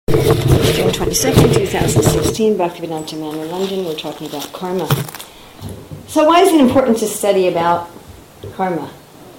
June 22nd, 2016, Bhaktivedanta Manor, London. We're talking about karma. So why is it important to study about karma?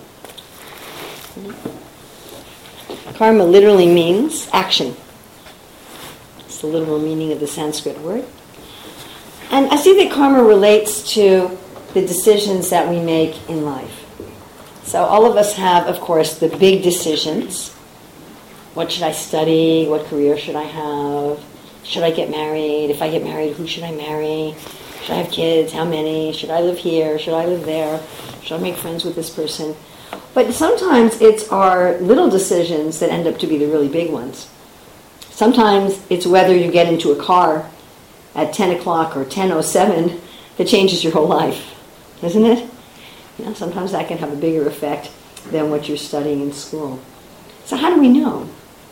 Karma literally means action. It's the literal meaning of the Sanskrit word. And I see that karma relates to the decisions that we make in life. So all of us have, of course, the big decisions. What should I study? What career should I have? Should I get married? If I get married, who should I marry? Should I have kids? How many? Should I live here? Should I live there? Should I make friends with this person? But sometimes it's our little decisions that end up to be the really big ones. Sometimes it's whether you get into a car at 10 o'clock or 10:07 that changes your whole life, isn't it? You know, sometimes that can have a bigger effect than what you're studying in school. So how do we know?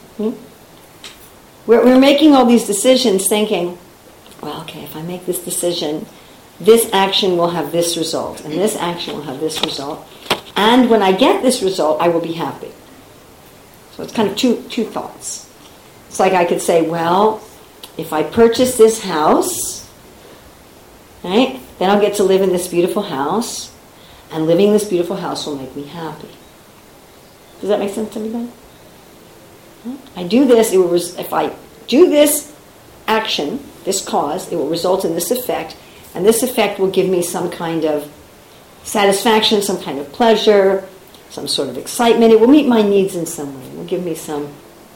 We're making all these decisions thinking, well, okay, if I make this decision, this action will have this result, and this action will have this result, and when I get this result, I will be happy. So it's kind of two thoughts. It's like I could say, well, if I purchase this house, right, then I'll get to live in this beautiful house, and living in this beautiful house will make me happy. Does that make sense to anybody? I do this, if I do this action, this cause, it will result in this effect, and this effect will give me some kind of satisfaction, some kind of pleasure, some sort of excitement. It will meet my needs in some way. It will give me some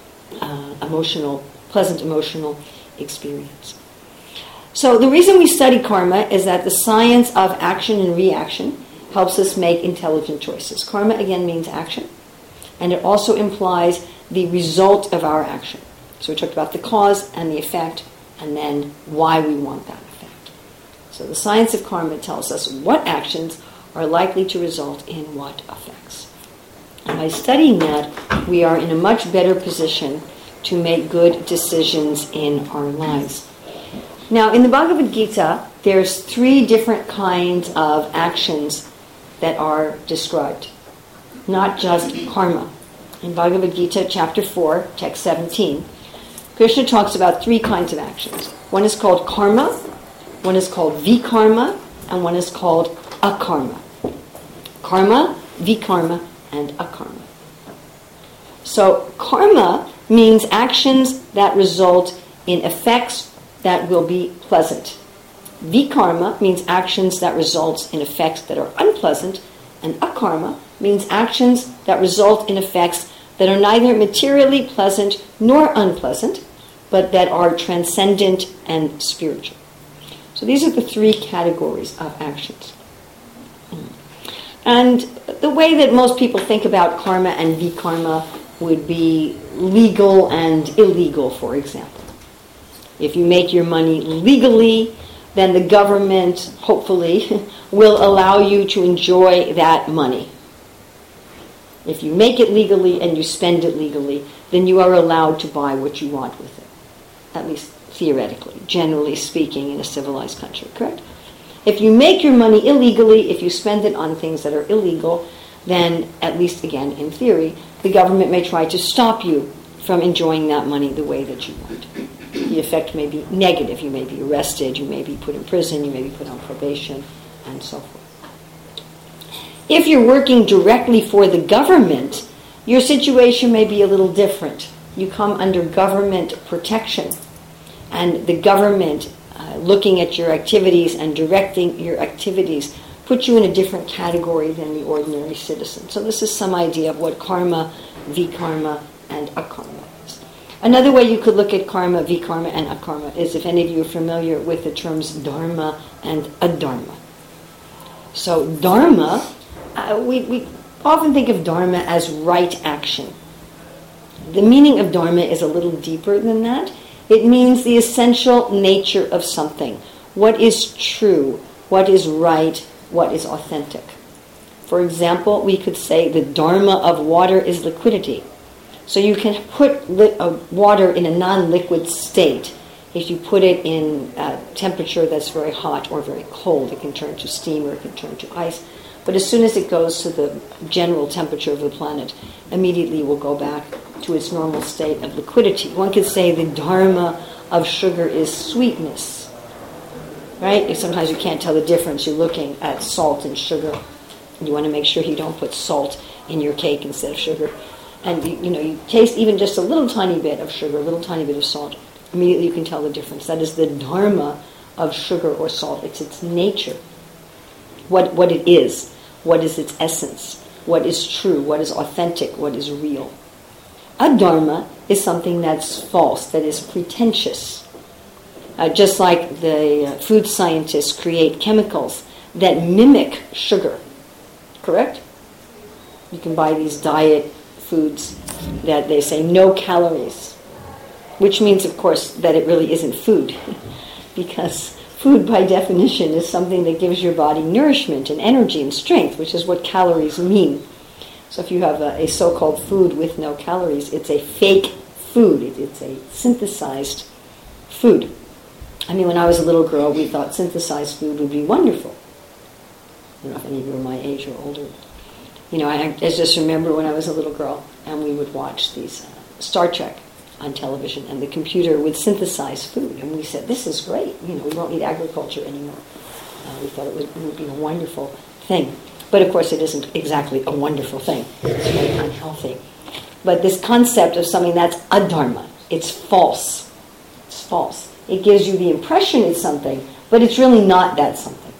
pleasant emotional experience. So the reason we study karma is that the science of action and reaction helps us make intelligent choices. Karma, again, means action, and it also implies the result of our action. So we talked about the cause and the effect, and then why we want that effect. So the science of karma tells us what actions are likely to result in what effects. And by studying that, we are in a much better position to make good decisions in our lives. Now, in the Bhagavad Gita, there's 3 different kinds of actions that are described, not just karma. In Bhagavad Gita, chapter 4, text 17, Krishna talks about 3 kinds of actions. One is called karma, one is called vikarma, and one is called akarma. Karma, vikarma, and akarma. So karma means actions that result in effects that will be pleasant. Vikarma means actions that result in effects that are unpleasant, and akarma means actions that result in effects that are neither materially pleasant nor unpleasant, but that are transcendent and spiritual. So these are the 3 categories of actions. And the way that most people think about karma and vikarma would be legal and illegal, for example. If you make your money legally, then the government, hopefully, will allow you to enjoy that money. If you make it legally and you spend it legally, then you are allowed to buy what you want with it. At least theoretically, generally speaking, in a civilized country, correct? If you make your money illegally, if you spend it on things that are illegal, then, at least again in theory, the government may try to stop you from enjoying that money the way that you want. The effect may be negative. You may be arrested, you may be put in prison, you may be put on probation, and so forth. If you're working directly for the government, your situation may be a little different. You come under government protection, and the government, looking at your activities and directing your activities, puts you in a different category than the ordinary citizen. So this is some idea of what karma, vikarma, and akarma is. Another way you could look at karma, vikarma, and akarma is if any of you are familiar with the terms dharma and adharma. So dharma, we often think of dharma as right action. The meaning of dharma is a little deeper than that. It means the essential nature of something. What is true, what is right, what is authentic. For example, we could say the dharma of water is liquidity. So you can put water in a non-liquid state. If you put it in a temperature that's very hot or very cold, it can turn to steam or it can turn to ice. But as soon as it goes to the general temperature of the planet, immediately it will go back to its normal state of liquidity. One could say the dharma of sugar is sweetness, right? Sometimes you can't tell the difference. You're looking at salt and sugar. You want to make sure you don't put salt in your cake instead of sugar. And you taste even just a little tiny bit of sugar, a little tiny bit of salt. Immediately you can tell the difference. That is the dharma of sugar or salt. It's its nature. What it is. What is its essence? What is true? What is authentic? What is real? Adharma is something that's false, that is pretentious. Just like the food scientists create chemicals that mimic sugar. Correct? You can buy these diet foods that they say no calories, which means, of course, that it really isn't food, because food, by definition, is something that gives your body nourishment and energy and strength, which is what calories mean. So if you have a so-called food with no calories, it's a fake food. It's a synthesized food. I mean, when I was a little girl, we thought synthesized food would be wonderful. I don't know if any of you are my age or older. I just remember when I was a little girl, and we would watch these Star Trek on television, and the computer would synthesize food, and we said, this is great. We won't need agriculture anymore. We thought it would be a wonderful thing. But of course, it isn't exactly a wonderful thing. It's very unhealthy. But this concept of something that's adharma, it's false. It's false. It gives you the impression it's something, but it's really not that something.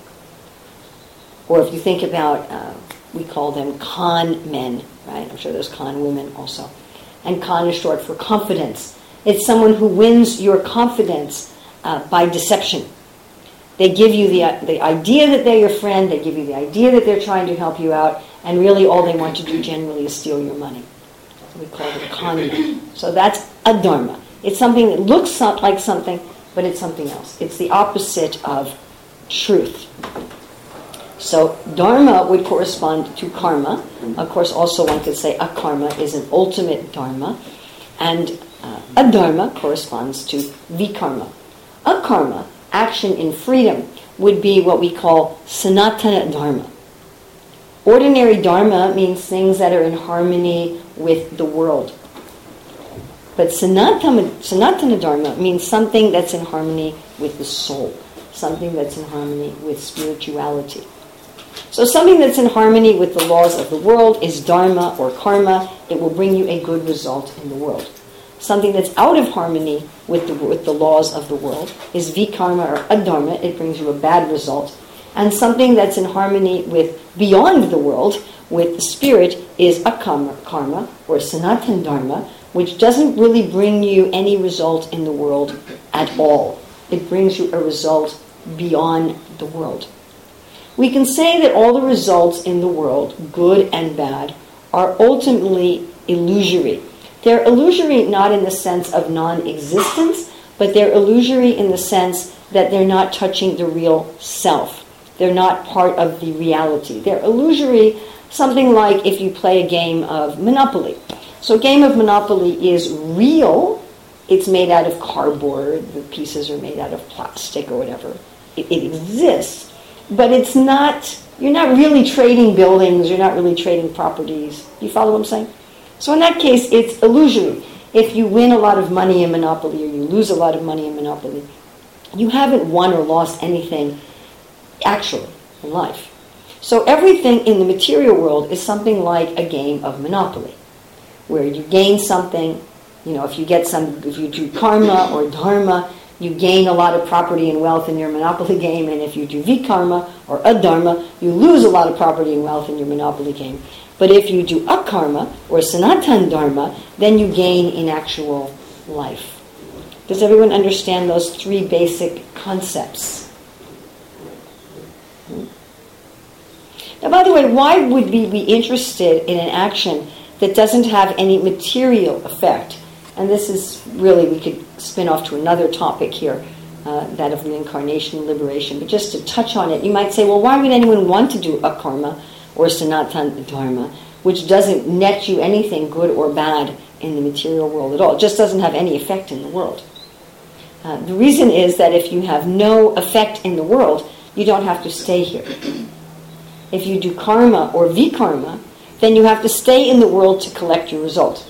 Or if you think about, we call them con men, right? I'm sure there's con women also. And con is short for confidence. It's someone who wins your confidence by deception. They give you the idea that they're your friend, they give you the idea that they're trying to help you out, and really all they want to do generally is steal your money. We call it con man. So that's adharma. It's something that looks like something, but it's something else. It's the opposite of truth. So dharma would correspond to karma. Of course, also one could say akarma is an ultimate dharma. And adharma corresponds to vikarma. Akarma, action in freedom, would be what we call sanatana dharma. Ordinary dharma means things that are in harmony with the world. But sanatana dharma means something that's in harmony with the soul, something that's in harmony with spirituality. So something that's in harmony with the laws of the world is dharma or karma. It will bring you a good result in the world. Something that's out of harmony with the laws of the world is vikarma or adharma. It brings you a bad result. And something that's in harmony with beyond the world, with the spirit, is akarma or sanatana dharma, which doesn't really bring you any result in the world at all. It brings you a result beyond the world. We can say that all the results in the world, good and bad, are ultimately illusory. They're illusory not in the sense of non-existence, but they're illusory in the sense that they're not touching the real self. They're not part of the reality. They're illusory, something like if you play a game of Monopoly. So a game of Monopoly is real. It's made out of cardboard. The pieces are made out of plastic or whatever. It exists. But it's not, you're not really trading buildings, you're not really trading properties. You follow what I'm saying? So in that case, it's illusory. If you win a lot of money in Monopoly or you lose a lot of money in Monopoly, you haven't won or lost anything actually in life. So everything in the material world is something like a game of Monopoly, where you gain something, if you do karma or dharma, you gain a lot of property and wealth in your Monopoly game, and if you do vikarma or adharma, you lose a lot of property and wealth in your Monopoly game. But if you do akarma or sanatana dharma, then you gain in actual life. Does everyone understand those three basic concepts? Now, by the way, why would we be interested in an action that doesn't have any material effect? And this is really, we could spin off to another topic here, that of reincarnation and liberation. But just to touch on it, you might say, well, why would anyone want to do akarma or sanatana dharma, which doesn't net you anything good or bad in the material world at all? It just doesn't have any effect in the world. The reason is that if you have no effect in the world, you don't have to stay here. If you do karma or vikarma, then you have to stay in the world to collect your result.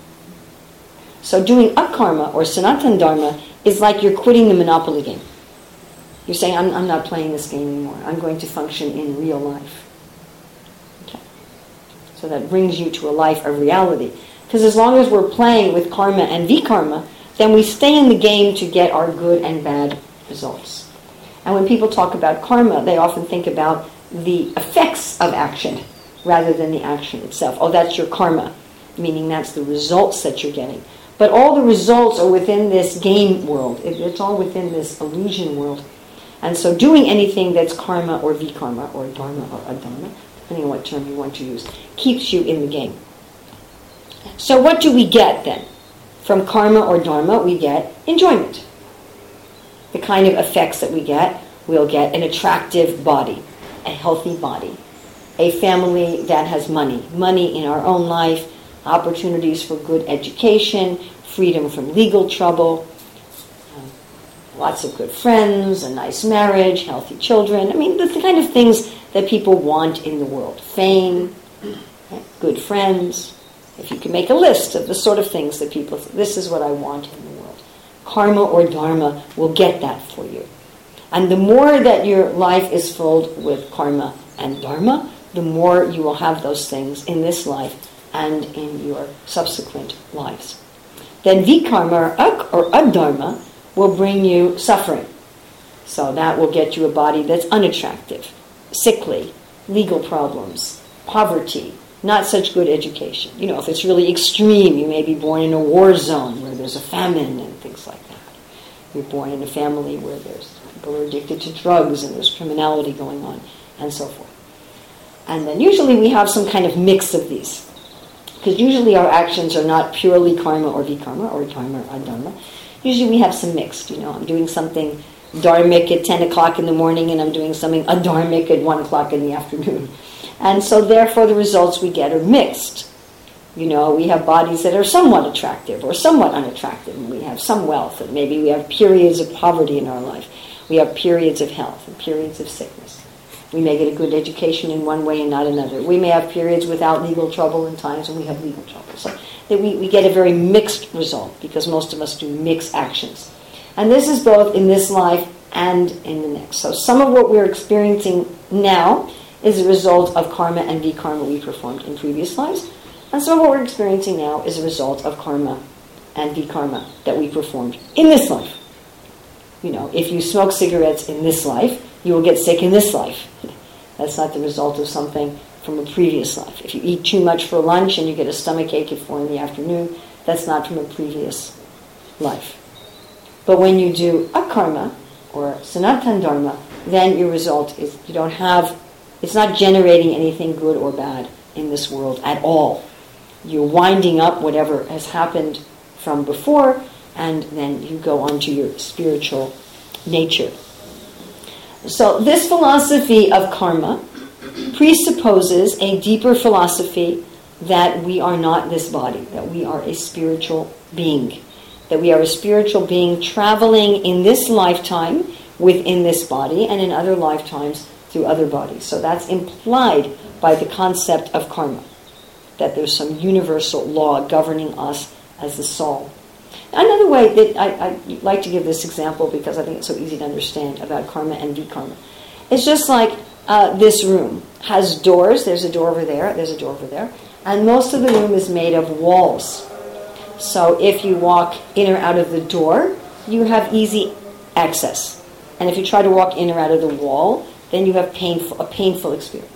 So doing akarma or sanatana dharma is like you're quitting the Monopoly game. You're saying, I'm not playing this game anymore. I'm going to function in real life. Okay. So that brings you to a life of reality. Because as long as we're playing with karma and vikarma, then we stay in the game to get our good and bad results. And when people talk about karma, they often think about the effects of action rather than the action itself. Oh, that's your karma, meaning that's the results that you're getting. But all the results are within this game world. It's all within this illusion world. And so doing anything that's karma or vikarma or dharma or adharma, depending on what term you want to use, keeps you in the game. So what do we get then? From karma or dharma, we get enjoyment. The kind of effects that we get, we'll get an attractive body, a healthy body, a family that has money in our own life, opportunities for good education, freedom from legal trouble, lots of good friends, a nice marriage, healthy children. I mean, the kind of things that people want in the world. Fame, good friends. If you can make a list of the sort of things that people think, this is what I want in the world. Karma or dharma will get that for you. And the more that your life is filled with karma and dharma, the more you will have those things in this life and in your subsequent lives. Then vikarma or adharma will bring you suffering. So that will get you a body that's unattractive, sickly, legal problems, poverty, not such good education. You know, if it's really extreme, you may be born in a war zone where there's a famine and things like that. You're born in a family where there's people are addicted to drugs and there's criminality going on and so forth. And then usually we have some kind of mix of these. Because usually our actions are not purely karma or vikarma or dharma or adharma. Usually we have some mixed. You know, I'm doing something dharmic at 10 o'clock in the morning and I'm doing something adharmic at 1 o'clock in the afternoon. And so therefore the results we get are mixed. You know, we have bodies that are somewhat attractive or somewhat unattractive. And we have some wealth, and maybe we have periods of poverty in our life. We have periods of health and periods of sickness. We may get a good education in one way and not another. We may have periods without legal trouble and times when we have legal trouble. So that we get a very mixed result because most of us do mixed actions. And this is both in this life and in the next. So some of what we're experiencing now is a result of karma and vikarma we performed in previous lives. And some of what we're experiencing now is a result of karma and vikarma that we performed in this life. You know, if you smoke cigarettes in this life, you will get sick in this life. That's not the result of something from a previous life. If you eat too much for lunch and you get a stomach ache at 4 in the afternoon, that's not from a previous life. But when you do akarma or sanatana dharma, then your result is you don't have, it's not generating anything good or bad in this world at all. You're winding up whatever has happened from before, and then you go on to your spiritual nature. So this philosophy of karma presupposes a deeper philosophy that we are not this body, that we are a spiritual being, that we are a spiritual being traveling in this lifetime within this body and in other lifetimes through other bodies. So that's implied by the concept of karma, that there's some universal law governing us as the soul. Another way that I like to give this example because I think it's so easy to understand about karma and vikarma. It's just like this room has doors. There's a door over there. There's a door over there. And most of the room is made of walls. So if you walk in or out of the door, you have easy access. And if you try to walk in or out of the wall, then you have a painful experience.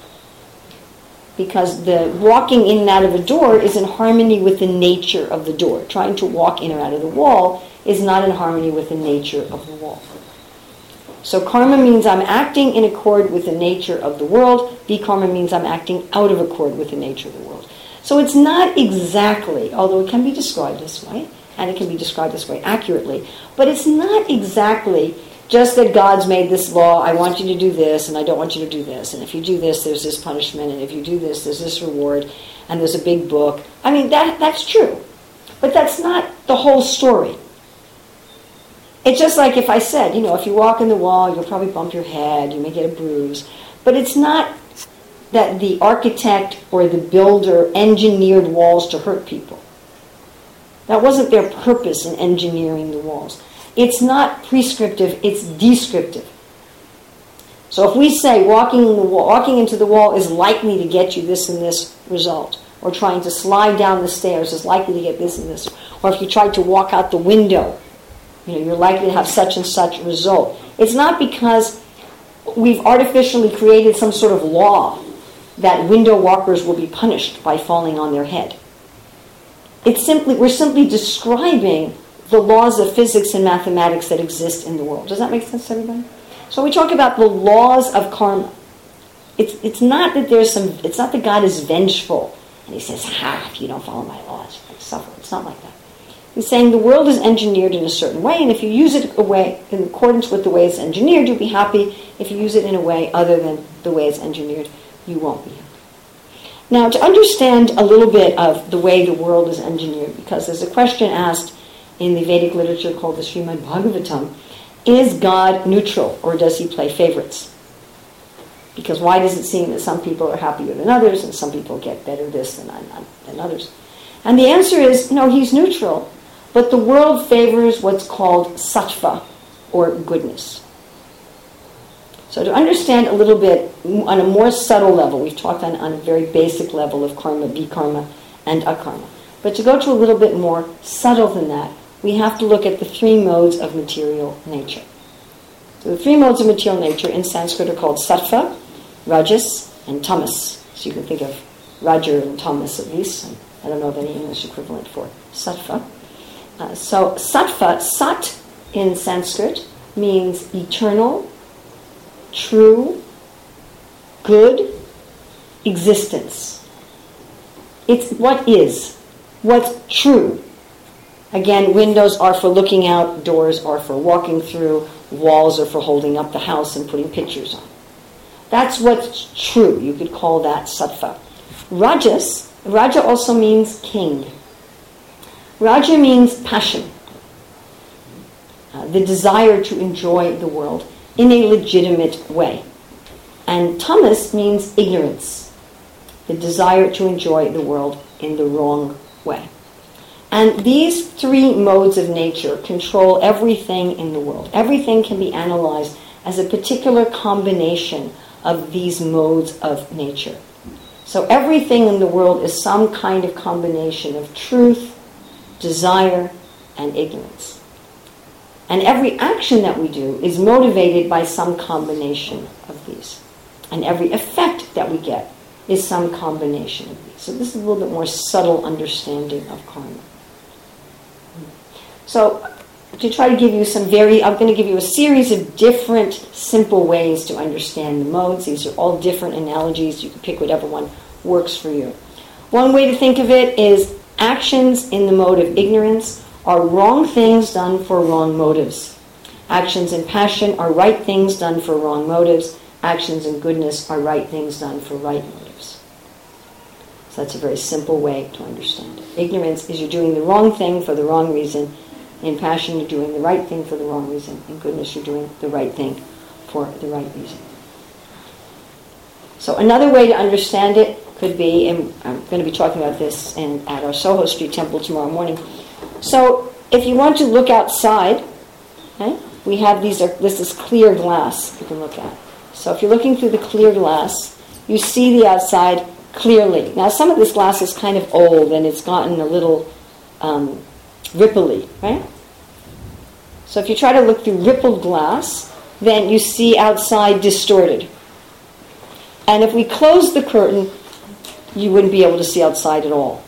Because the walking in and out of a door is in harmony with the nature of the door. Trying to walk in or out of the wall is not in harmony with the nature of the wall. So karma means I'm acting in accord with the nature of the world. Vikarma means I'm acting out of accord with the nature of the world. So it's not exactly, although it can be described this way, and it can be described this way accurately, but it's not exactly just that God's made this law, I want you to do this, and I don't want you to do this. And if you do this, there's this punishment, and if you do this, there's this reward, and there's a big book. I mean, that's true. But that's not the whole story. It's just like if I said, if you walk in the wall, you'll probably bump your head, you may get a bruise. But it's not that the architect or the builder engineered walls to hurt people. That wasn't their purpose in engineering the walls. It's not prescriptive, it's descriptive. So if we say walking into the wall is likely to get you this and this result, or trying to slide down the stairs is likely to get this and this, or if you tried to walk out the window, you're likely to have such and such result. It's not because we've artificially created some sort of law that window walkers will be punished by falling on their head. We're simply describing the laws of physics and mathematics that exist in the world. Does that make sense to everybody? So we talk about the laws of karma. It's not that God is vengeful and he says, if you don't follow my laws, you suffer. It's not like that. He's saying the world is engineered in a certain way, and if you use it in accordance with the way it's engineered, you'll be happy. If you use it in a way other than the way it's engineered, you won't be happy. Now, to understand a little bit of the way the world is engineered, because there's a question asked in the Vedic literature called the Srimad Bhagavatam, is God neutral, or does he play favorites? Because why does it seem that some people are happier than others, and some people get better this than others? And the answer is, no, he's neutral, but the world favors what's called sattva, or goodness. So to understand a little bit on a more subtle level, we've talked on a very basic level of karma, vikarma, and akarma. But to go to a little bit more subtle than that, we have to look at the three modes of material nature. So the three modes of material nature in Sanskrit are called sattva, rajas, and tamas. So you can think of Raja and tamas at least. And I don't know of any English equivalent for sattva. So sattva, sat in Sanskrit, means eternal, true, good existence. It's what is, what's true. Again, windows are for looking out, doors are for walking through, walls are for holding up the house and putting pictures on. That's what's true. You could call that sattva. Raja also means king. Raja means passion, the desire to enjoy the world in a legitimate way. And tamas means ignorance, the desire to enjoy the world in the wrong way. And these three modes of nature control everything in the world. Everything can be analyzed as a particular combination of these modes of nature. So everything in the world is some kind of combination of truth, desire, and ignorance. And every action that we do is motivated by some combination of these. And every effect that we get is some combination of these. So this is a little bit more subtle understanding of karma. So to try to give you I'm going to give you a series of different simple ways to understand the modes. These are all different analogies. You can pick whatever one works for you. One way to think of it is actions in the mode of ignorance are wrong things done for wrong motives. Actions in passion are right things done for wrong motives. Actions in goodness are right things done for right motives. So that's a very simple way to understand it. Ignorance is you're doing the wrong thing for the wrong reason. In passion, you're doing the right thing for the wrong reason. In goodness, you're doing the right thing for the right reason. So another way to understand it could be, and I'm going to be talking about this at our Soho Street Temple tomorrow morning. So if you want to look outside, okay, we have this is clear glass you can look at. So if you're looking through the clear glass, you see the outside clearly. Now some of this glass is kind of old and it's gotten a little ripply, right? So if you try to look through rippled glass, then you see outside distorted. And if we close the curtain, you wouldn't be able to see outside at all.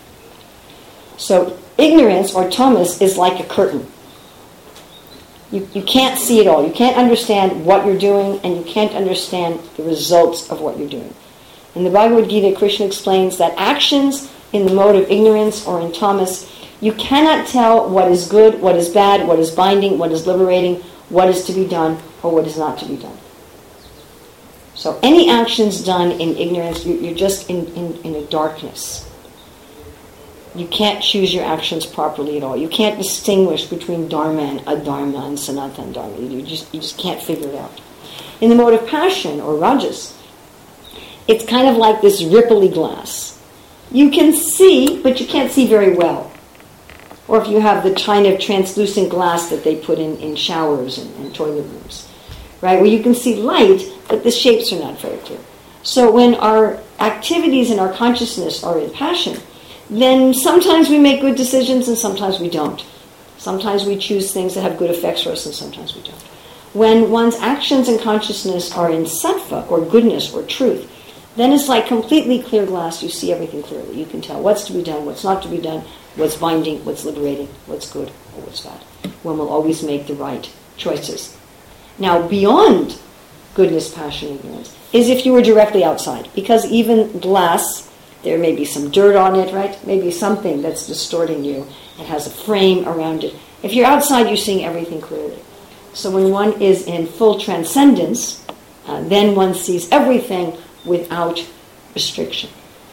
So ignorance, or tamas, is like a curtain. You can't see it all. You can't understand what you're doing, and you can't understand the results of what you're doing. In the Bhagavad Gita, Krishna explains that actions in the mode of ignorance or in tamas, you cannot tell what is good, what is bad, what is binding, what is liberating, what is to be done, or what is not to be done. So any actions done in ignorance, you're just in a darkness. You can't choose your actions properly at all. You can't distinguish between dharma and adharma and sanatana dharma. You just can't figure it out. In the mode of passion, or rajas, it's kind of like this ripply glass. You can see, but you can't see very well. Or if you have the kind of translucent glass that they put in showers and toilet rooms, right? Where you can see light, but the shapes are not very clear. So when our activities and our consciousness are in passion, then sometimes we make good decisions and sometimes we don't. Sometimes we choose things that have good effects for us and sometimes we don't. When one's actions and consciousness are in sattva, or goodness, or truth, then it's like completely clear glass. You see everything clearly. You can tell what's to be done, what's not to be done, what's binding, what's liberating, what's good, or what's bad. One will always make the right choices. Now, beyond goodness, passion, ignorance, is if you were directly outside. Because even glass, there may be some dirt on it, right? Maybe something that's distorting you. It has a frame around it. If you're outside, you're seeing everything clearly. So when one is in full transcendence, then one sees everything without restriction.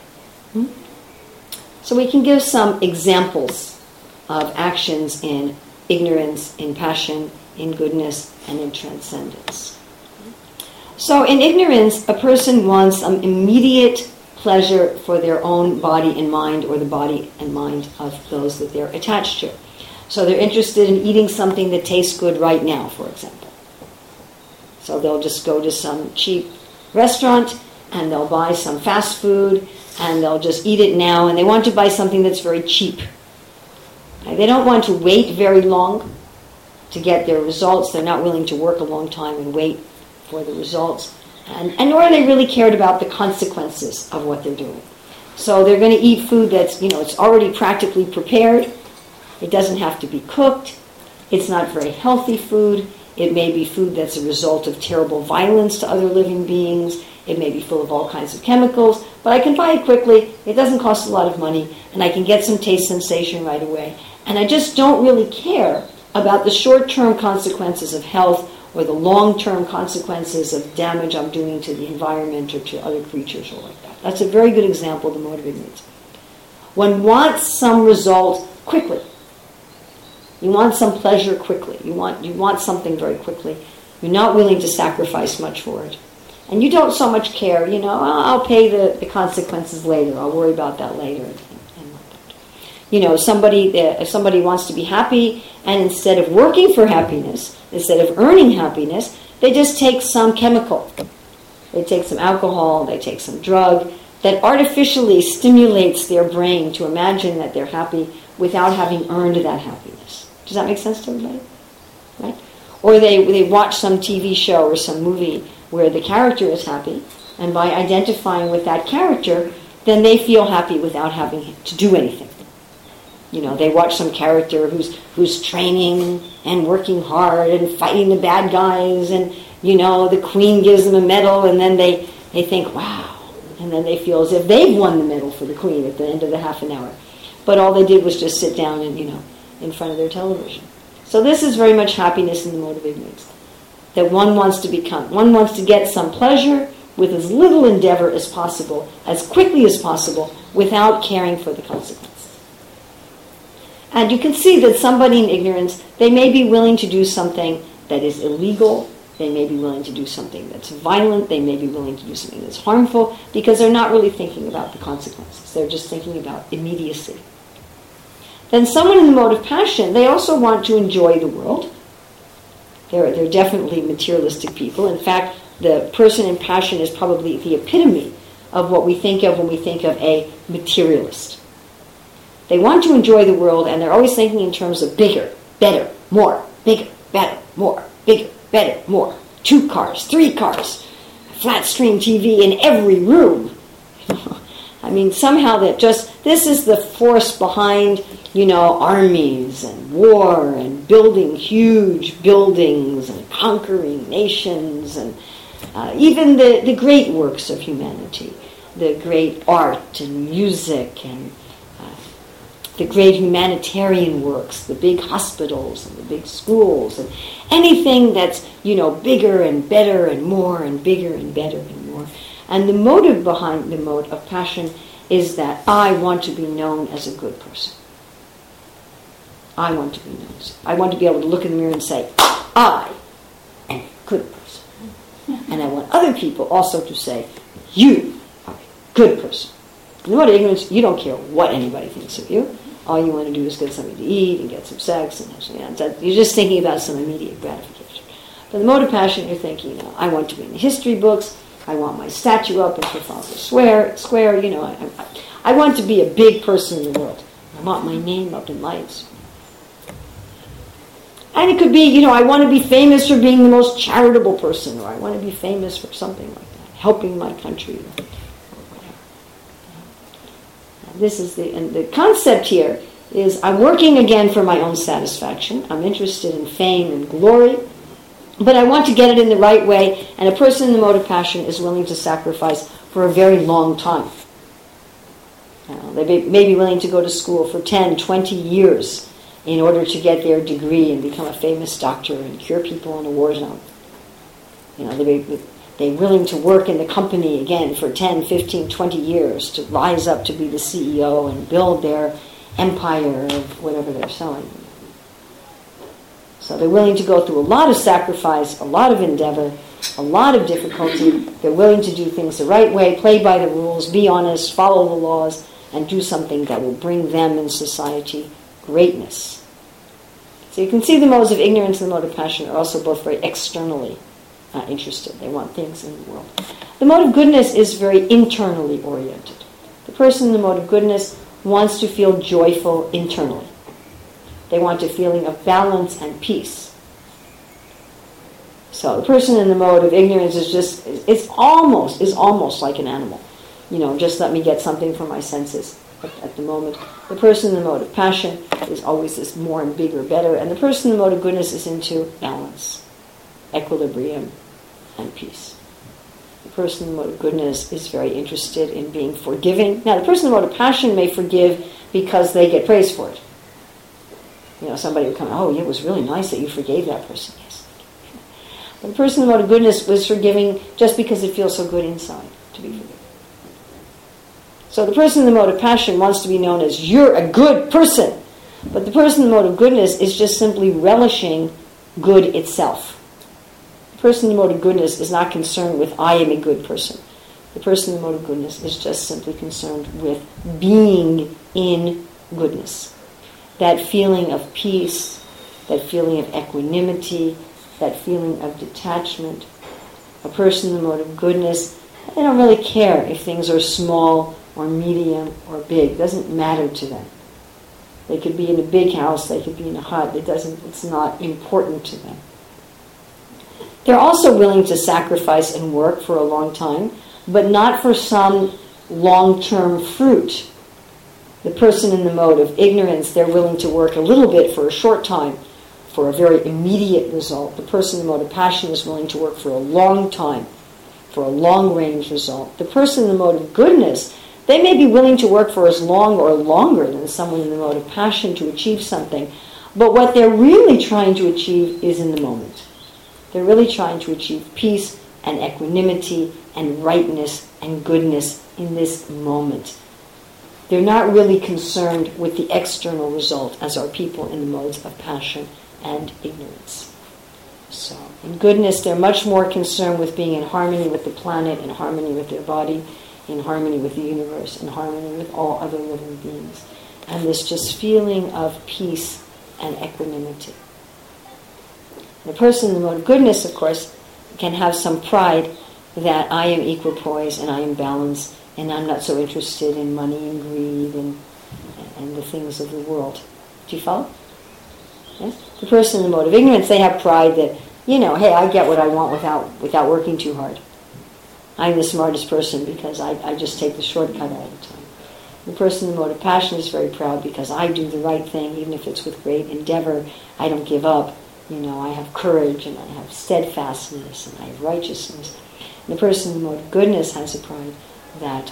So we can give some examples of actions in ignorance, in passion, in goodness, and in transcendence. So in ignorance, a person wants some immediate pleasure for their own body and mind, or the body and mind of those that they're attached to. So they're interested in eating something that tastes good right now, for example. So they'll just go to some cheap restaurant and they'll buy some fast food and they'll just eat it now, and they want to buy something that's very cheap. They don't want to wait very long to get their results. They're not willing to work a long time and wait for the results. And nor are they really cared about the consequences of what they're doing. So they're going to eat food that's, it's already practically prepared. It doesn't have to be cooked. It's not very healthy food. It may be food that's a result of terrible violence to other living beings. It may be full of all kinds of chemicals. But I can buy it quickly. It doesn't cost a lot of money. And I can get some taste sensation right away. And I just don't really care about the short-term consequences of health or the long-term consequences of damage I'm doing to the environment or to other creatures or like that. That's a very good example of the mode of ignorance. One wants some result quickly. You want some pleasure quickly. You want something very quickly. You're not willing to sacrifice much for it. And you don't so much care, I'll pay the consequences later. I'll worry about that later. And like that. If somebody wants to be happy, and instead of working for happiness, instead of earning happiness, they just take some chemical. They take some alcohol, they take some drug that artificially stimulates their brain to imagine that they're happy without having earned that happiness. Does that make sense to everybody? Right? Or they watch some TV show or some movie where the character is happy, and by identifying with that character, then they feel happy without having to do anything. They watch some character who's training and working hard and fighting the bad guys, and the queen gives them a medal, and then they think, wow, and then they feel as if they've won the medal for the queen at the end of the half an hour. But all they did was just sit down and, in front of their television. So this is very much happiness in the mode of ignorance. That one wants to get some pleasure with as little endeavor as possible, as quickly as possible, without caring for the consequences. And you can see that somebody in ignorance, they may be willing to do something that is illegal, they may be willing to do something that's violent, they may be willing to do something that's harmful, because they're not really thinking about the consequences. They're just thinking about immediacy. Then someone in the mode of passion, they also want to enjoy the world. They're definitely materialistic people. In fact, the person in passion is probably the epitome of what we think of when we think of a materialist. They want to enjoy the world, and they're always thinking in terms of bigger, better, more, bigger, better, more, bigger, better, more. 2 cars, 3 cars, flat screen TV in every room. Somehow this is the force behind, armies and war and building huge buildings and conquering nations and even the great works of humanity, the great art and music and the great humanitarian works, the big hospitals and the big schools, and anything that's, bigger and better and more and bigger and better and more. And the motive behind the mode of passion is that I want to be known as a good person. I want to be known. I want to be able to look in the mirror and say, I am a good person. And I want other people also to say, you good person. In the mode of ignorance, you don't care what anybody thinks of you. All you want to do is get something to eat and get some sex, and you're just thinking about some immediate gratification. But in the mode of passion, you're thinking, I want to be in the history books. I want my statue up in Trafalgar Square. I want to be a big person in the world. I want my name up in lights. And it could be, I want to be famous for being the most charitable person, or I want to be famous for something like that, helping my country, or whatever. This is the concept here is I'm working again for my own satisfaction. I'm interested in fame and glory, but I want to get it in the right way, and a person in the mode of passion is willing to sacrifice for a very long time. They may be willing to go to school for 10, 20 years in order to get their degree and become a famous doctor and cure people in a war zone. They're willing to work in the company again for 10, 15, 20 years to rise up to be the CEO and build their empire of whatever they're selling. So they're willing to go through a lot of sacrifice, a lot of endeavor, a lot of difficulty. They're willing to do things the right way, play by the rules, be honest, follow the laws, and do something that will bring them in society greatness. So you can see the modes of ignorance and the mode of passion are also both very externally interested. They want things in the world. The mode of goodness is very internally oriented. The person in the mode of goodness wants to feel joyful internally. They want a feeling of balance and peace. So the person in the mode of ignorance is almost like an animal. Just let me get something for my senses at the moment. The person in the mode of passion is always this more and bigger, better, and the person in the mode of goodness is into balance, equilibrium, and peace. The person in the mode of goodness is very interested in being forgiving. Now, the person in the mode of passion may forgive because they get praise for it. Somebody would come, it was really nice that you forgave that person. Yes. But the person in the mode of goodness was forgiving just because it feels so good inside to be forgiven. So the person in the mode of passion wants to be known as, you're a good person. But the person in the mode of goodness is just simply relishing good itself. The person in the mode of goodness is not concerned with, I am a good person. The person in the mode of goodness is just simply concerned with being in goodness. That feeling of peace, that feeling of equanimity, that feeling of detachment. A person in the mode of goodness, they don't really care if things are small or medium or big. It doesn't matter to them. They could be in a big house, they could be in a hut. It's not important to them. They're also willing to sacrifice and work for a long time, but not for some long-term fruit. The person in the mode of ignorance, they're willing to work a little bit for a short time for a very immediate result. The person in the mode of passion is willing to work for a long time for a long-range result. The person in the mode of goodness, they may be willing to work for as long or longer than someone in the mode of passion to achieve something, but what they're really trying to achieve is in the moment. They're really trying to achieve peace and equanimity and rightness and goodness in this moment. They're not really concerned with the external result as are people in the modes of passion and ignorance. So, in goodness, they're much more concerned with being in harmony with the planet, in harmony with their body, in harmony with the universe, in harmony with all other living beings. And this just feeling of peace and equanimity. The person in the mode of goodness, of course, can have some pride that I am equipoise and I am balanced and I'm not so interested in money and greed and the things of the world. Do you follow? Yes? The person in the mode of ignorance, they have pride that, hey, I get what I want without working too hard. I'm the smartest person because I just take the shortcut all the time. The person in the mode of passion is very proud because I do the right thing, even if it's with great endeavor. I don't give up. I have courage and I have steadfastness and I have righteousness. And the person in the mode of goodness has a pride that,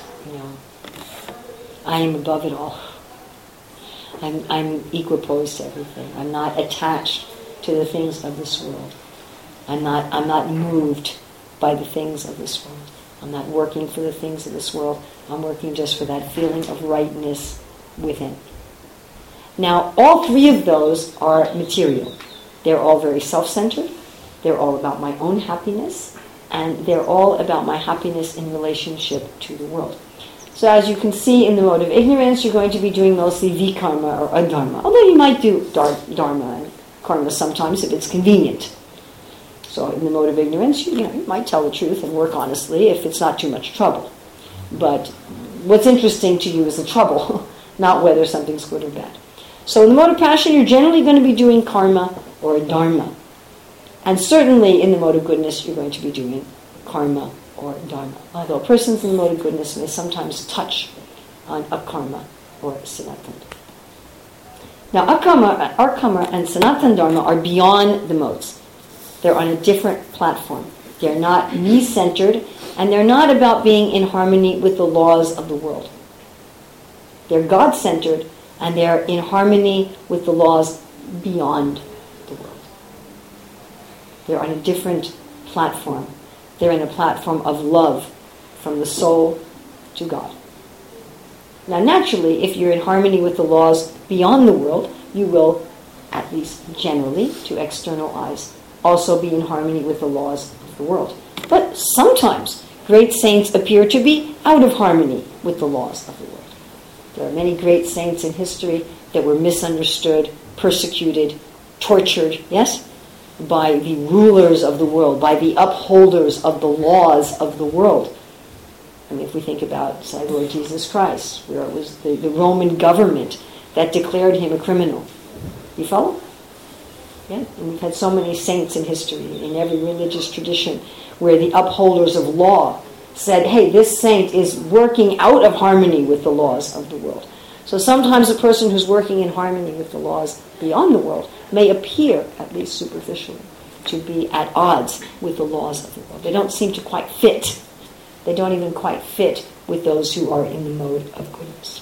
I am above it all. I'm equiposed to everything. I'm not attached to the things of this world. I'm not moved by the things of this world. I'm not working for the things of this world. I'm working just for that feeling of rightness within. Now, all three of those are material. They're all very self-centered. They're all about my own happiness. And they're all about my happiness in relationship to the world. So as you can see in the mode of ignorance, you're going to be doing mostly vikarma or adharma, although you might do dharma and karma sometimes if it's convenient. So in the mode of ignorance, you might tell the truth and work honestly if it's not too much trouble. But what's interesting to you is the trouble, not whether something's good or bad. So in the mode of passion, you're generally going to be doing karma or dharma. And certainly in the mode of goodness, you're going to be doing karma or dharma. Although persons in the mode of goodness may sometimes touch on akarma or sanatana. Now akarma and sanatana dharma are beyond the modes. They're on a different platform. They're not me-centered, and they're not about being in harmony with the laws of the world. They're God-centered, and they're in harmony with the laws beyond the world. They're on a different platform. They're in a platform of love from the soul to God. Now, naturally, if you're in harmony with the laws beyond the world, you will, at least generally, to external eyes, also be in harmony with the laws of the world. But sometimes great saints appear to be out of harmony with the laws of the world. There are many great saints in history that were misunderstood, persecuted, tortured, yes, by the rulers of the world, by the upholders of the laws of the world. I mean, if we think about, say, Lord Jesus Christ, where it was the Roman government that declared him a criminal. You follow? Yeah, and we've had so many saints in history, in every religious tradition, where the upholders of law said, hey, this saint is working out of harmony with the laws of the world. So sometimes a person who's working in harmony with the laws beyond the world may appear, at least superficially, to be at odds with the laws of the world. They don't seem to quite fit. They don't even quite fit with those who are in the mode of goodness.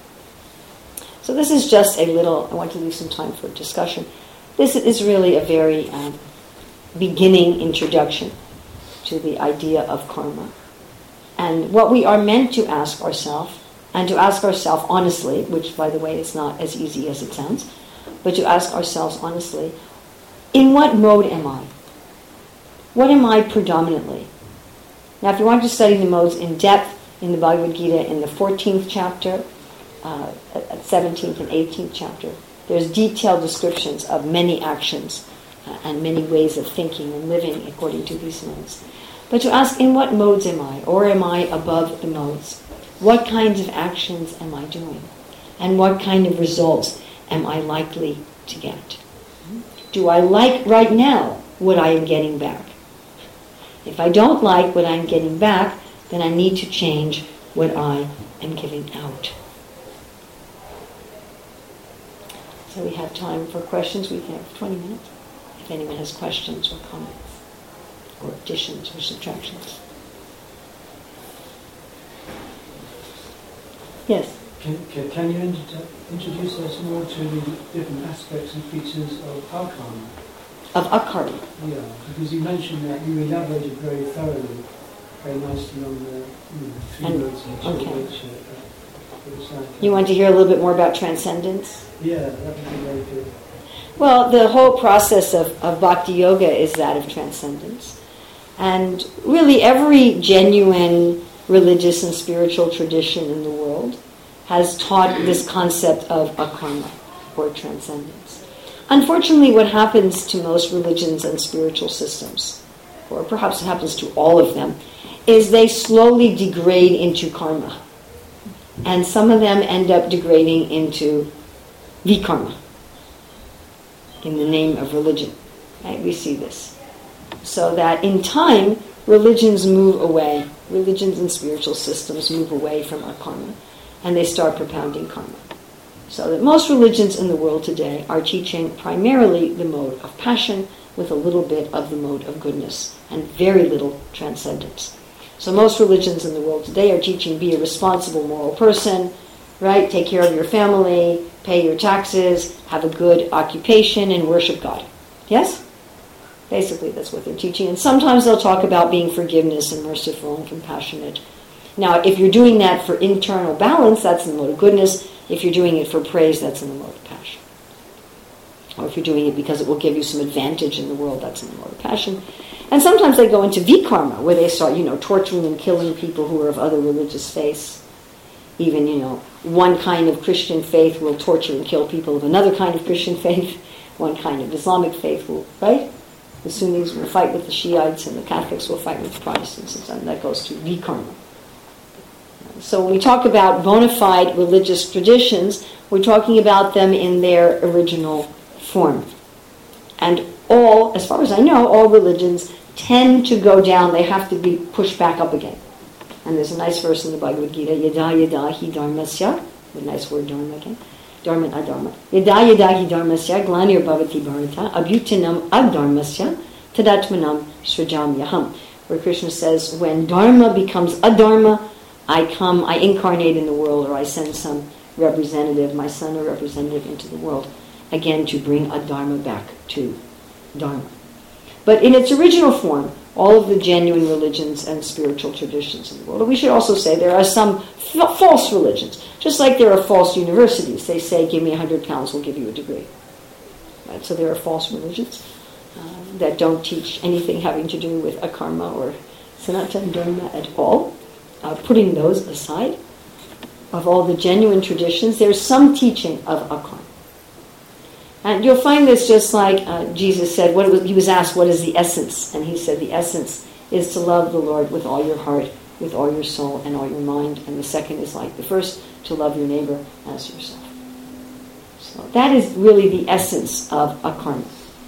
So this is just a little, I want to leave some time for discussion. This is really a very beginning introduction to the idea of karma. And what we are meant to ask ourselves, and to ask ourselves honestly, which, by the way, is not as easy as it sounds, but to ask ourselves honestly, in what mode am I? What am I predominantly? Now, if you want to study the modes in depth in the Bhagavad Gita, in the 14th chapter, 17th and 18th chapter, there's detailed descriptions of many actions and many ways of thinking and living according to these modes. But to ask, in what modes am I? Or am I above the modes? What kinds of actions am I doing? And what kind of results am I likely to get? Do I like right now what I am getting back? If I don't like what I'm getting back, then I need to change what I am giving out. So we have time for questions. We have 20 minutes. If anyone has questions or comments, or additions or subtractions. Yes? Can you introduce us more to the different aspects and features of akarma? Of akarma? Yeah, because you mentioned that you elaborated very thoroughly, very nicely on the three modes and two You want to hear a little bit more about transcendence? Yeah, that would be very good. Well, the whole process of bhakti yoga is that of transcendence. And really every genuine religious and spiritual tradition in the world has taught this concept of akarma, or transcendence. Unfortunately, what happens to most religions and spiritual systems, or perhaps it happens to all of them, is they slowly degrade into karma. And some of them end up degrading into vikarma in the name of religion. Right? We see this. So that in time, religions move away, religions and spiritual systems move away from akarma, and they start propounding karma. So that most religions in the world today are teaching primarily the mode of passion with a little bit of the mode of goodness and very little transcendence. So most religions in the world today are teaching be a responsible moral person, right? Take care of your family, pay your taxes, have a good occupation, and worship God. Yes? Basically, that's what they're teaching. And sometimes they'll talk about being forgiveness and merciful and compassionate. Now, if you're doing that for internal balance, that's in the mode of goodness. If you're doing it for praise, that's in the mode of passion. Or if you're doing it because it will give you some advantage in the world, that's in the mode of passion. And sometimes they go into vikarma, where they start, torturing and killing people who are of other religious faiths. Even, one kind of Christian faith will torture and kill people of another kind of Christian faith. One kind of Islamic faith will, right? The Sunnis will fight with the Shiites and the Catholics will fight with the Protestants, and that goes to vikarma. So when we talk about bona fide religious traditions, we're talking about them in their original form. And all, as far as I know, all religions tend to go down. They have to be pushed back up again. And there's a nice verse in the Bhagavad Gita, Yada yada hi dharmasya, the nice word dharma again, dharma and adharma. Yada yada hi dharmasya, glanir bhavati bharata, abhyutinam adharmasya, tadatmanam srajam yaham. Where Krishna says, when dharma becomes adharma, I incarnate in the world, or I send some representative, my son or representative into the world, again to bring adharma back to dharma. But in its original form, all of the genuine religions and spiritual traditions in the world. And we should also say there are some false religions, just like there are false universities. They say, give me £100, we'll give you a degree. Right? So there are false religions that don't teach anything having to do with akarma or sanatana dharma at all. Putting those aside, of all the genuine traditions, there's some teaching of akarma. And you'll find this just like Jesus said, he was asked, what is the essence? And he said, the essence is to love the Lord with all your heart, with all your soul, and all your mind. And the second is like the first, to love your neighbor as yourself. So that is really the essence of akarma.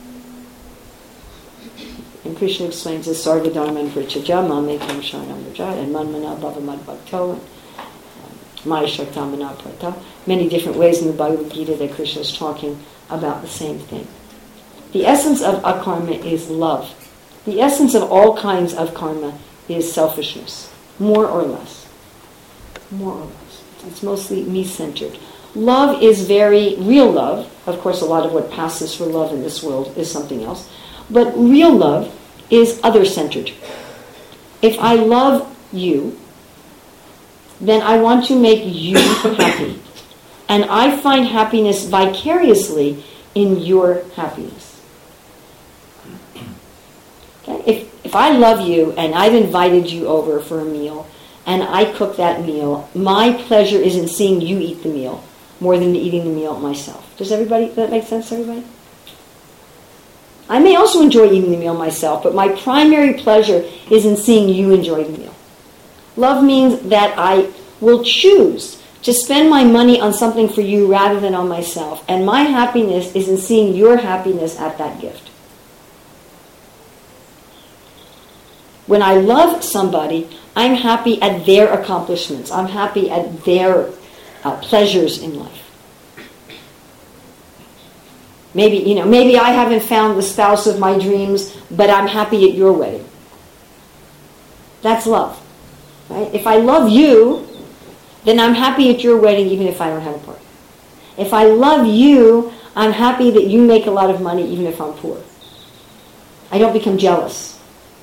And Krishna explains this, Sarva Dharman Vrichaja, Mamekam Sharanam Vrajat, and Manmana Bhavamad Bhakto, Maya Shaktamana Prata. Many different ways in the Bhagavad Gita that Krishna is talking about the same thing. The essence of akarma is love. The essence of all kinds of karma is selfishness, more or less. More or less. It's mostly me-centered. Love is very real love. Of course, a lot of what passes for love in this world is something else. But real love is other-centered. If I love you, then I want to make you happy. And I find happiness vicariously in your happiness. Okay? If I love you and I've invited you over for a meal and I cook that meal, my pleasure is in seeing you eat the meal more than eating the meal myself. Does that make sense to everybody? I may also enjoy eating the meal myself, but my primary pleasure is in seeing you enjoy the meal. Love means that I will choose to spend my money on something for you rather than on myself. And my happiness is in seeing your happiness at that gift. When I love somebody, I'm happy at their accomplishments. I'm happy at their pleasures in life. Maybe I haven't found the spouse of my dreams, but I'm happy at your wedding. That's love. Right? If I love you, then I'm happy at your wedding even if I don't have a party. If I love you, I'm happy that you make a lot of money even if I'm poor. I don't become jealous.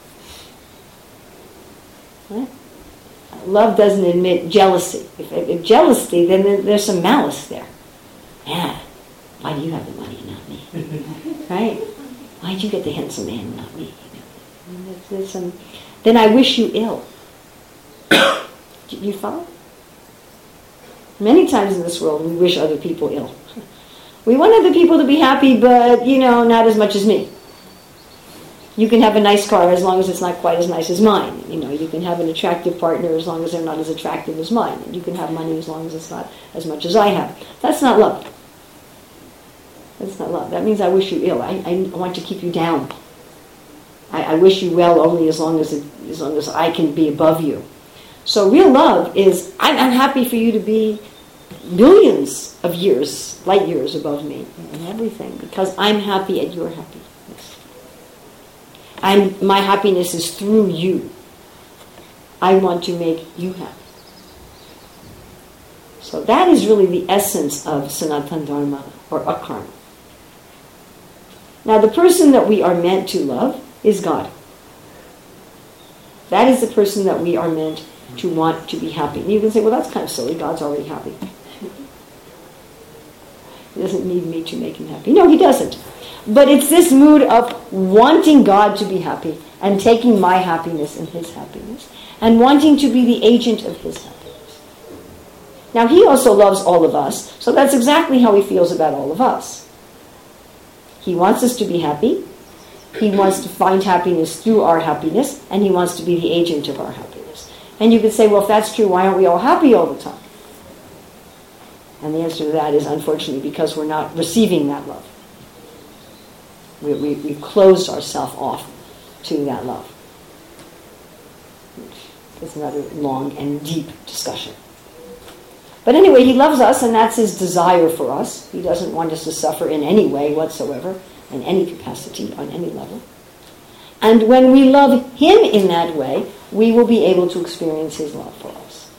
Right? Love doesn't admit jealousy. If jealousy, then there's some malice there. Yeah, why do you have the money and not me? Right? Why did you get the handsome man and not me? Then I wish you ill. Do you follow? Many times in this world, we wish other people ill. We want other people to be happy, but, not as much as me. You can have a nice car as long as it's not quite as nice as mine. You can have an attractive partner as long as they're not as attractive as mine. And you can have money as long as it's not as much as I have. That's not love. That's not love. That means I wish you ill. I want to keep you down. I wish you well only as long as I can be above you. So real love is, I'm happy for you to be billions of years, light years above me and everything, because I'm happy at your happiness. My happiness is through you. I want to make you happy. So that is really the essence of Sanatana Dharma or akarma. Now the person that we are meant to love is God. That is the person that we are meant to want to be happy. And you can say, well, that's kind of silly. God's already happy. He doesn't need me to make him happy. No, he doesn't. But it's this mood of wanting God to be happy and taking my happiness and his happiness and wanting to be the agent of his happiness. Now, he also loves all of us, so that's exactly how he feels about all of us. He wants us to be happy. He wants to find happiness through our happiness, and he wants to be the agent of our happiness. And you could say, well, if that's true, why aren't we all happy all the time? And the answer to that is, unfortunately, because we're not receiving that love. We've closed ourselves off to that love. Which is another long and deep discussion. But anyway, he loves us, and that's his desire for us. He doesn't want us to suffer in any way whatsoever, in any capacity, on any level. And when we love him in that way, we will be able to experience his love for us.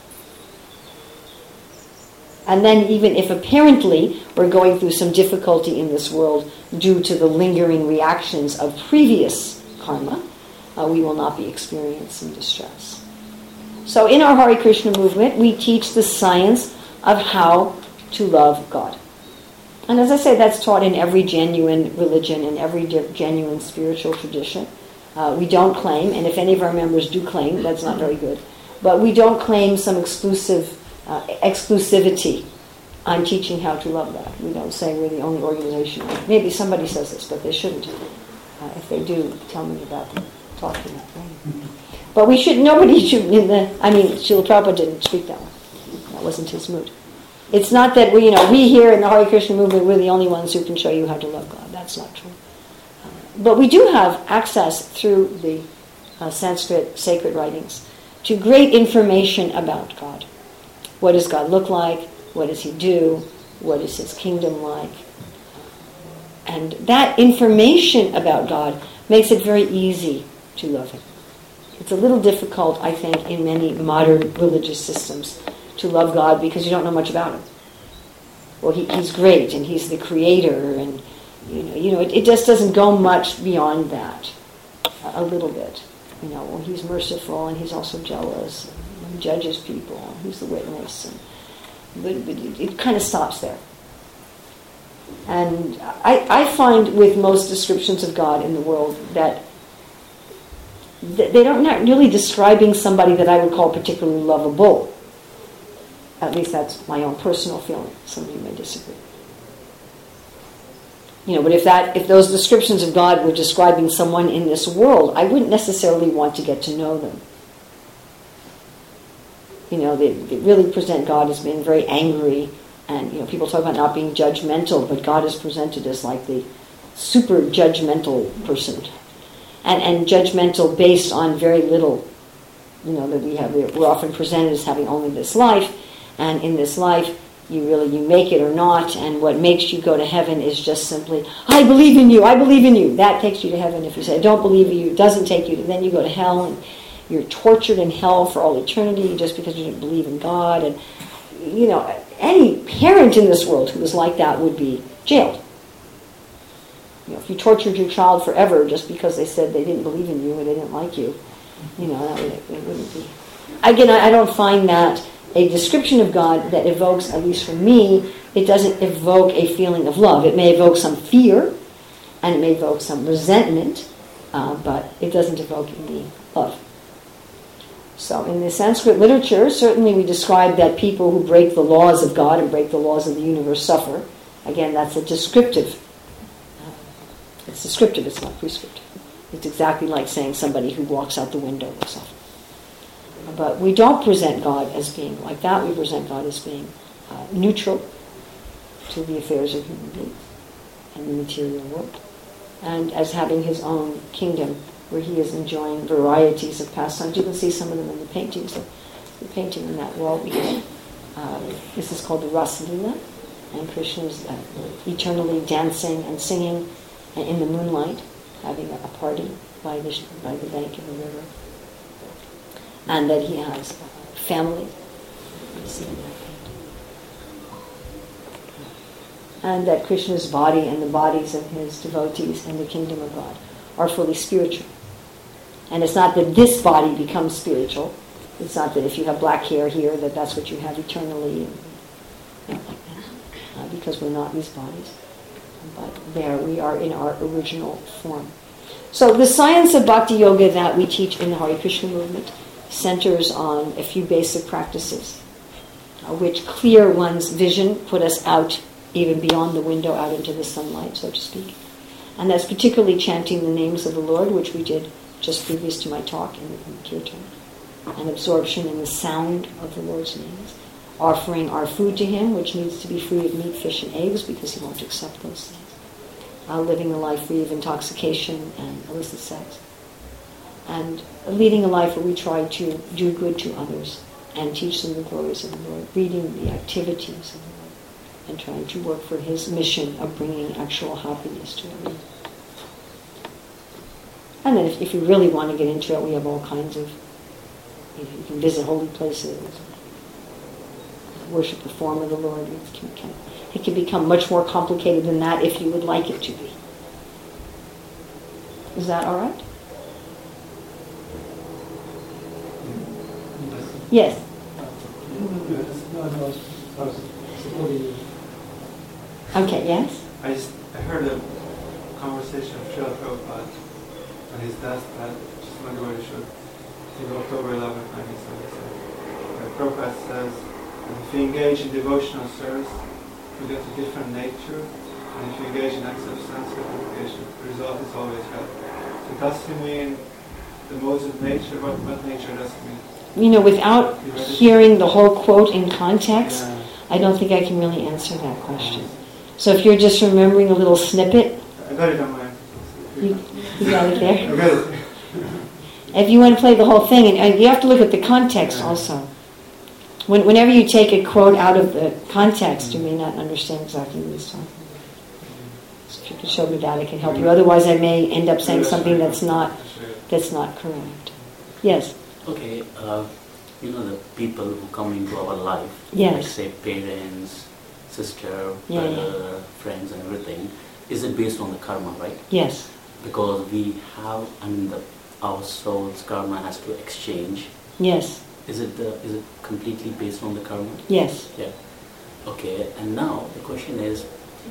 And then even if apparently we're going through some difficulty in this world due to the lingering reactions of previous karma, we will not be experiencing distress. So in our Hare Krishna movement, we teach the science of how to love God. And as I say, that's taught in every genuine religion and every genuine spiritual tradition. We don't claim, and if any of our members do claim, that's not very good, but we don't claim some exclusivity on teaching how to love God. We don't say we're the only organization. Maybe somebody says this, but they shouldn't. If they do, tell me about them talking that way. But nobody should, Srila Prabhupada didn't speak that way. That wasn't his mood. It's not that we here in the Hare Krishna movement, we're the only ones who can show you how to love God. That's not true. But we do have access through the Sanskrit sacred writings to great information about God. What does God look like? What does he do? What is his kingdom like? And that information about God makes it very easy to love him. It's a little difficult, I think, in many modern religious systems to love God because you don't know much about him. Well, he's great and he's the creator, and it just doesn't go much beyond that. A little bit, well, he's merciful and he's also jealous and judges people. And he's the witness, but it kind of stops there. And I find with most descriptions of God in the world that they're not really describing somebody that I would call particularly lovable. At least that's my own personal feeling. Some of you may disagree. But if those descriptions of God were describing someone in this world, I wouldn't necessarily want to get to know them. They really present God as being very angry, and people talk about not being judgmental, but God is presented as like the super judgmental person. And judgmental based on very little, that we're often presented as having only this life, and in this life you make it or not, and what makes you go to heaven is just simply, I believe in you, I believe in you. That takes you to heaven. If you say, I don't believe in you, it doesn't take you to, then you go to hell, and you're tortured in hell for all eternity just because you didn't believe in God. And, any parent in this world who was like that would be jailed. If you tortured your child forever just because they said they didn't believe in you or they didn't like you, it wouldn't be. Again, I don't find that a description of God that evokes, at least for me, it doesn't evoke a feeling of love. It may evoke some fear, and it may evoke some resentment, but it doesn't evoke any love. So in the Sanskrit literature, certainly we describe that people who break the laws of God and break the laws of the universe suffer. Again, that's a descriptive. It's descriptive, it's not prescriptive. It's exactly like saying somebody who walks out the window will suffer. But we don't present God as being like that. We present God as being neutral to the affairs of human beings and the material world, and as having his own kingdom where he is enjoying varieties of pastimes. You can see some of them in the paintings. The painting in that wall, this is called the Rasa Lila, and Krishna is eternally dancing and singing in the moonlight, having a party by the bank of the river. And that he has family. And that Krishna's body and the bodies of his devotees in the kingdom of God are fully spiritual. And it's not that this body becomes spiritual. It's not that if you have black hair here, that's what you have eternally. And like that. Because we're not these bodies. But there we are in our original form. So the science of Bhakti Yoga that we teach in the Hare Krishna movement centers on a few basic practices. which clear one's vision, put us out, even beyond the window, out into the sunlight, so to speak. And that's particularly chanting the names of the Lord, which we did just previous to my talk in Kirtan. And absorption in the sound of the Lord's names. Offering our food to Him, which needs to be free of meat, fish, and eggs, because He won't accept those things. Living a life free of intoxication and illicit sex. And leading a life where we try to do good to others and teach them the glories of the Lord. Reading the activities of the Lord. And trying to work for His mission of bringing actual happiness to everyone. And then if you really want to get into it, we have all kinds of, you can visit holy places, worship the form of the Lord. It can become much more complicated than that if you would like it to be. Is that all right? Yes. Okay, yes? I heard a conversation of Srila Prabhupada on his deathbed, just went away to shoot. I think October 11th, 1977. Prabhupada says that if you engage in devotional service, you get a different nature, and if you engage in acts of sense gratification, the result is always God. So does he mean the modes of nature? What nature does he mean? You know, without hearing the whole quote in context, I don't think I can really answer that question. So if you're just remembering a little snippet, I got it on my. You got it there? I got it. If you want to play the whole thing, and you have to look at the context also. Whenever you take a quote out of the context, you may not understand exactly what he's talking about. So if you can show me that, it can help you. Otherwise, I may end up saying something that's not correct. Yes? Okay, the people who come into our life, yes. Like say parents, sister, brother, friends and everything, is it based on the karma, right? Yes. Because we have, our soul's karma has to exchange. Yes. Is it completely based on the karma? Yes. Yeah. Okay, and now the question is,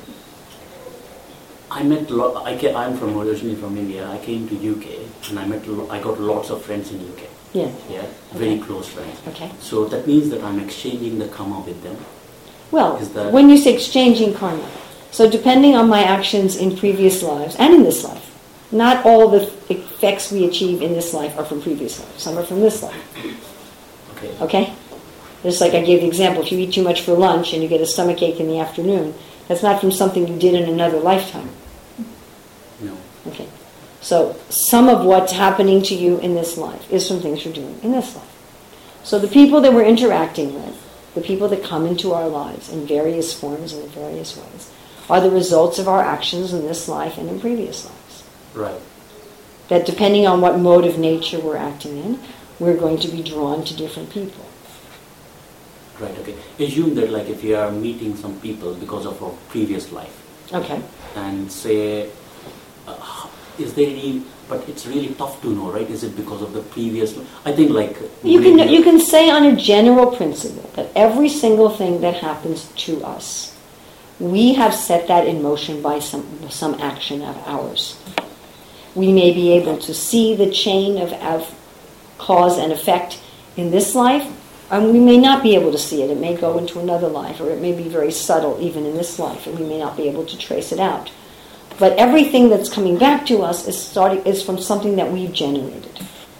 I'm originally from India. I came to UK and I got lots of friends in UK. Yes. Yeah, very close friends. Okay. So that means that I'm exchanging the karma with them. Well, when you say exchanging karma, so depending on my actions in previous lives and in this life, not all the effects we achieve in this life are from previous lives. Some are from this life. Okay? Just like I gave the example, if you eat too much for lunch and you get a stomachache in the afternoon, that's not from something you did in another lifetime. No. Okay. So some of what's happening to you in this life is from things you're doing in this life. So the people that we're interacting with, the people that come into our lives in various forms and in various ways, are the results of our actions in this life and in previous lives. Right. That depending on what mode of nature we're acting in, we're going to be drawn to different people. Right, okay. Assume that like if you are meeting some people because of our previous life. Okay. And say, is there any, but it's really tough to know, right? Is it because of the previous, I think like... You can say on a general principle that every single thing that happens to us, we have set that in motion by some action of ours. We may be able to see the chain of cause and effect in this life, and we may not be able to see it. It may go into another life, or it may be very subtle even in this life, and we may not be able to trace it out. But everything that's coming back to us is from something that we've generated.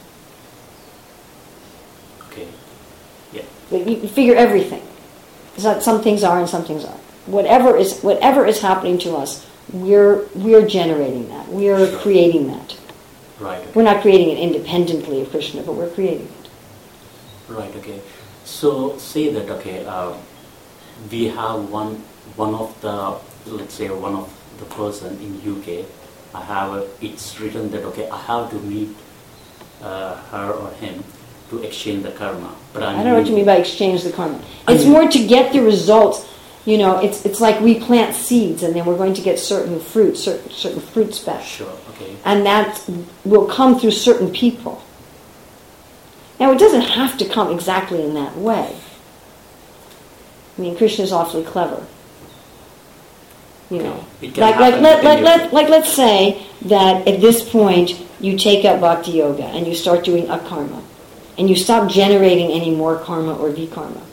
Okay. Yeah. You figure everything. It's not some things are and some things aren't. Whatever is happening to us, we're generating that. We're creating that. Right. Okay. We're not creating it independently of Krishna, but we're creating it. Right. Okay. So say that we have one of the person in UK. It's written that I have to meet her or him to exchange the karma. But I don't know what you mean by exchange the karma. It's more to get the results. You know, it's like we plant seeds and then we're going to get certain fruits back. Sure, okay. And that will come through certain people. Now, it doesn't have to come exactly in that way. I mean, Krishna's awfully clever. You know, let's say that at this point you take up bhakti yoga and you start doing akarma, and you stop generating any more karma or vikarma.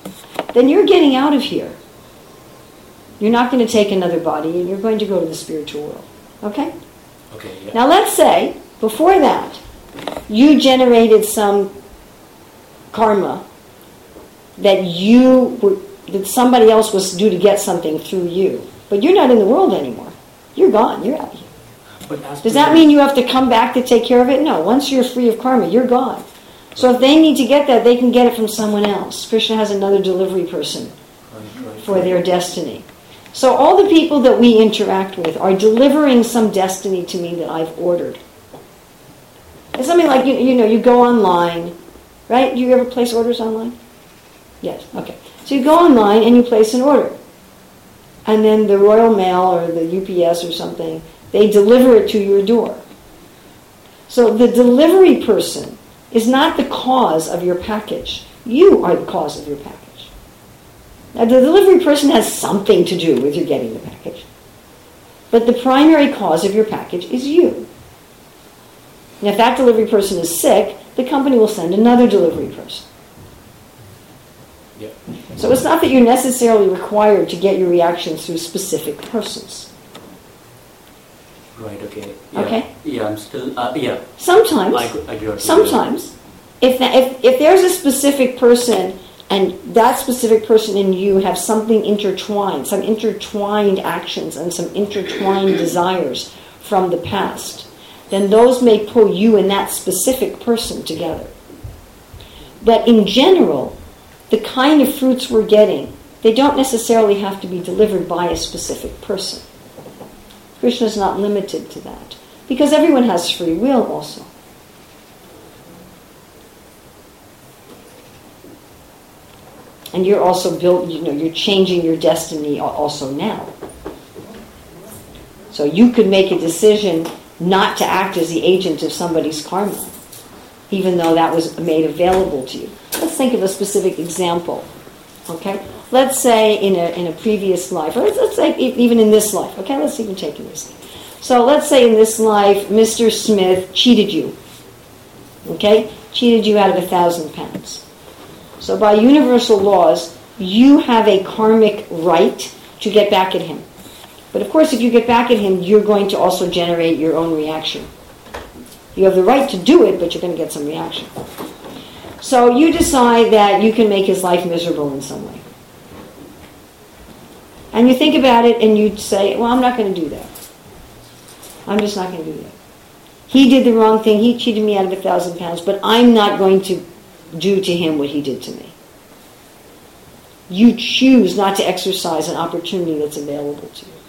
then you're getting out of here. You're not going to take another body, and you're going to go to the spiritual world. Okay? Okay, yeah. Now let's say, before that, you generated some karma that that somebody else was due to get something through you. But you're not in the world anymore. You're gone. You're out of here. Does that mean you have to come back to take care of it? No. Once you're free of karma, you're gone. So if they need to get that, they can get it from someone else. Krishna has another delivery person for their destiny. So all the people that we interact with are delivering some destiny to me that I've ordered. It's something like, you go online, right? You ever place orders online? Yes, okay. So you go online and you place an order. And then the Royal Mail or the UPS or something, they deliver it to your door. So the delivery person is not the cause of your package. You are the cause of your package. Now, the delivery person has something to do with you getting the package. But the primary cause of your package is you. And if that delivery person is sick, the company will send another delivery person. Yep. So it's not that you're necessarily required to get your reactions through specific persons. Right, okay. Yeah. Okay? Yeah, I'm still, yeah. Sometimes, I agree. sometimes, if there's a specific person and that specific person and you have something intertwined, some intertwined actions and some intertwined desires from the past, then those may pull you and that specific person together. But in general, the kind of fruits we're getting, they don't necessarily have to be delivered by a specific person. Krishna is not limited to that, because everyone has free will also. And you're also built, you're changing your destiny also now. So you could make a decision not to act as the agent of somebody's karma, even though that was made available to you. Let's think of a specific example. Okay? Let's say in a previous life, or let's say even in this life. Okay, let's even take this. So let's say in this life, Mr. Smith cheated you. Okay? Cheated you out of 1,000 pounds. So by universal laws, you have a karmic right to get back at him. But of course, if you get back at him, you're going to also generate your own reaction. You have the right to do it, but you're going to get some reaction. So you decide that you can make his life miserable in some way. And you think about it and you say, well, I'm not going to do that. I'm just not going to do that. He did the wrong thing. He cheated me out of 1,000 pounds, but I'm not going to do to him what he did to me. You choose not to exercise an opportunity that's available to you.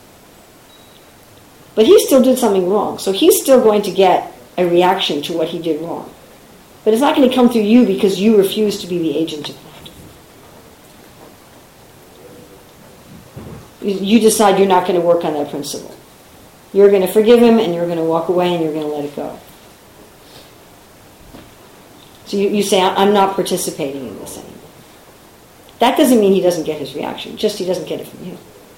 But he still did something wrong, so he's still going to get a reaction to what he did wrong. But it's not going to come through you because you refuse to be the agent of that. You decide you're not going to work on that principle. You're going to forgive him and you're going to walk away and you're going to let it go. So you say, I'm not participating in this anymore. That doesn't mean he doesn't get his reaction, just he doesn't get it from you.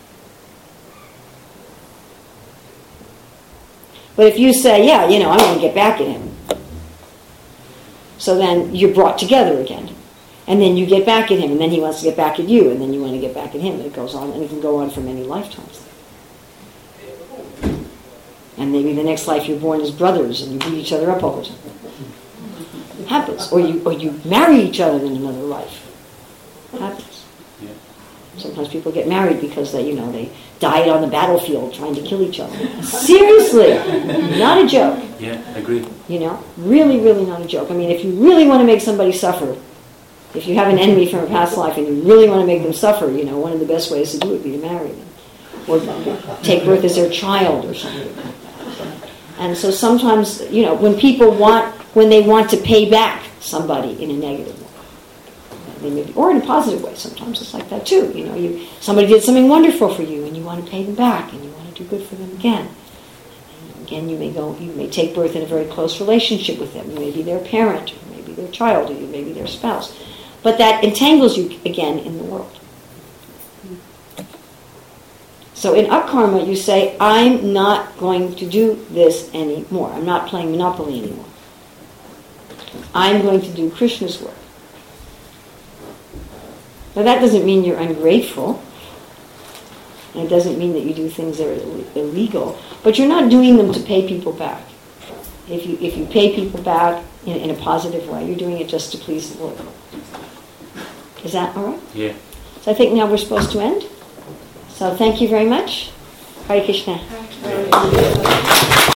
But if you say, yeah, I want to get back at him. So then you're brought together again. And then you get back at him, and then he wants to get back at you, and then you want to get back at him. And it goes on, and it can go on for many lifetimes. And maybe the next life you're born as brothers, and you beat each other up all the time. It happens. Or you marry each other in another life. It happens. Yeah. Sometimes people get married because they died on the battlefield trying to kill each other. Seriously, not a joke. Yeah, agreed. Really, really not a joke. I mean, if you really want to make somebody suffer, if you have an enemy from a past life and you really want to make them suffer, one of the best ways to do it would be to marry them. Or take birth as their child or something. And so sometimes, when they want to pay back somebody in a negative way, or in a positive way, sometimes it's like that too. Somebody did something wonderful for you and you want to pay them back and you want to do good for them again. And again, you may take birth in a very close relationship with them. You may be their parent, or you may be their child, or you may be their spouse. But that entangles you again in the world. So in akarma, you say, I'm not going to do this anymore. I'm not playing Monopoly anymore. I'm going to do Krishna's work. Now that doesn't mean you're ungrateful. It doesn't mean that you do things that are illegal, but you're not doing them to pay people back. If you pay people back in a positive way, you're doing it just to please the Lord. Is that all right? Yeah. So I think now we're supposed to end. So thank you very much. Hare Krishna. Hare Krishna.